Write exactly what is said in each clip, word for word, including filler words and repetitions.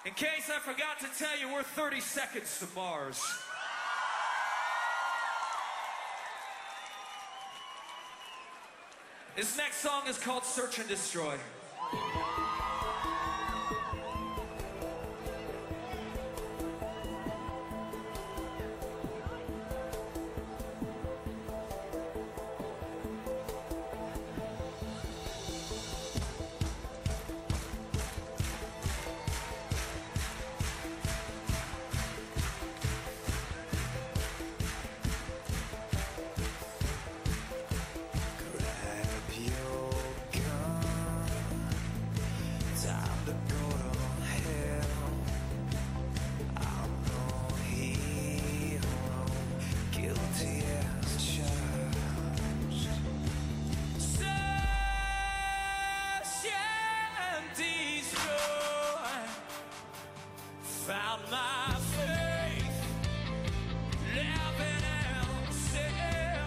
In case I forgot to tell you, we're thirty seconds to Mars. This next song is called Search and Destroy. Found my faith, living in sin.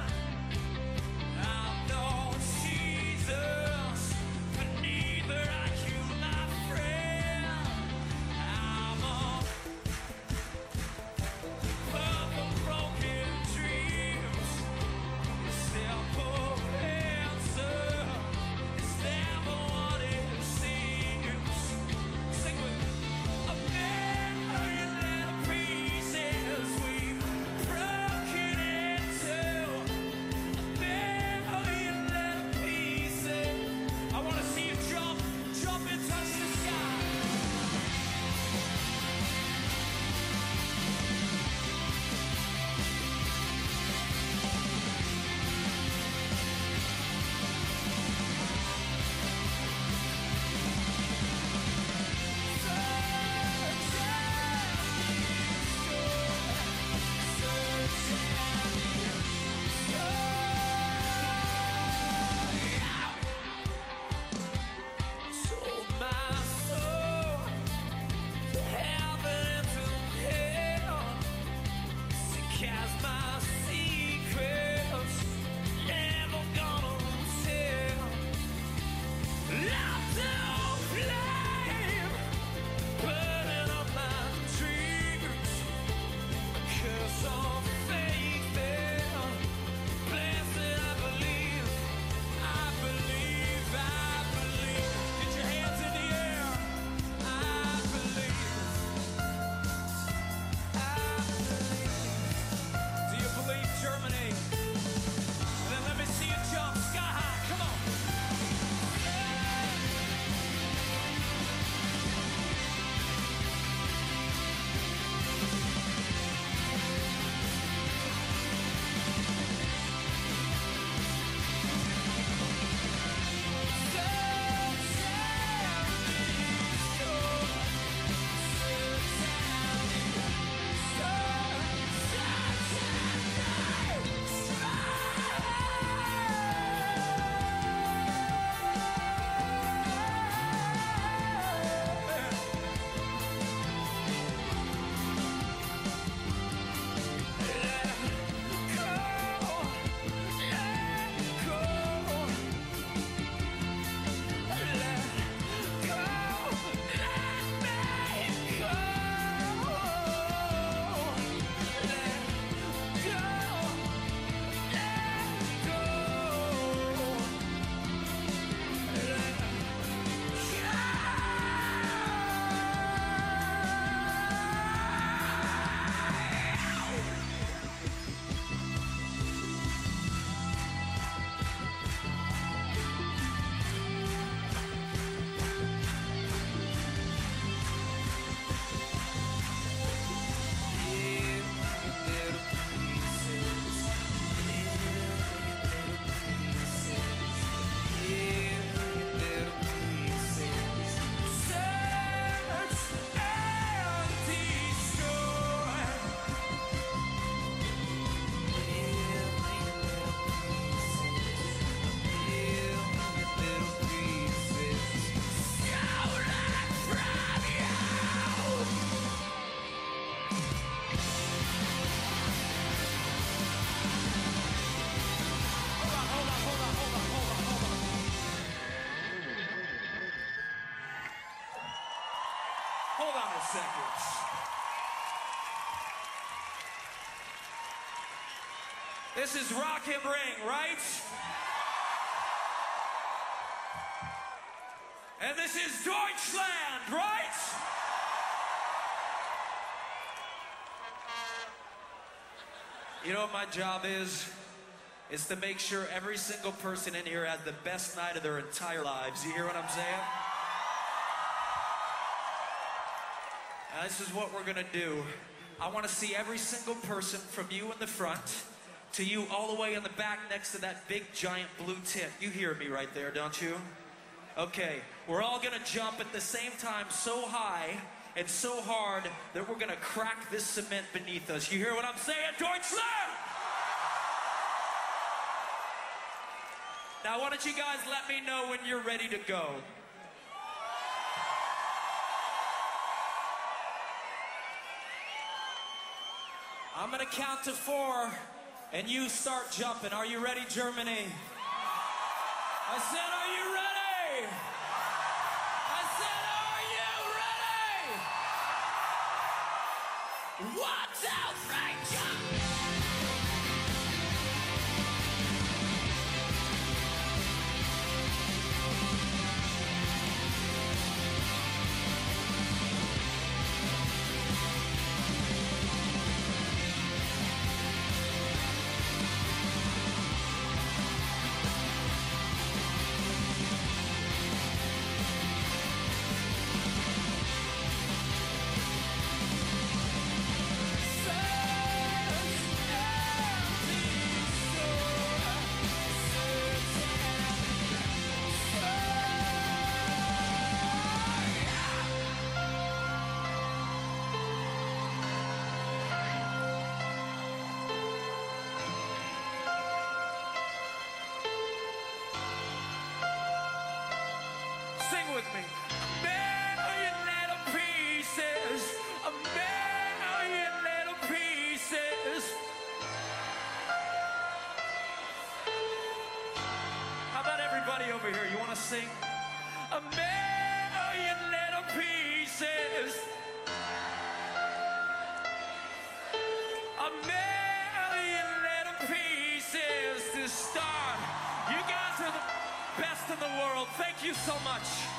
I know Jesus, but neither are you, my friend. I'm a of a broken dreams. The simple answer is never what it seems. Sing with a man. hold on a second. This is Rock im Ring, right? And this is Deutschland, right? You know what my job is? Is to make sure every single person in here has the best night of their entire lives. You hear what I'm saying? Now, this is what we're gonna do. I wanna see every single person from you in the front to you all the way in the back next to that big giant blue tent. You hear me right there, don't you? Okay, we're all gonna jump at the same time so high and so hard that we're gonna crack this cement beneath us. You hear what I'm saying, Deutschland? Now, why don't you guys let me know when you're ready to go? I'm gonna count to four, and you start jumping. Are you ready, Germany? I said, are you ready? I said, are you ready? One, two, three, jump! Sing with me. A million little pieces, a million little pieces. How about everybody over here? You want to sing? A million little pieces. A million little pieces to start. You guys are the best in the world. Thank you so much.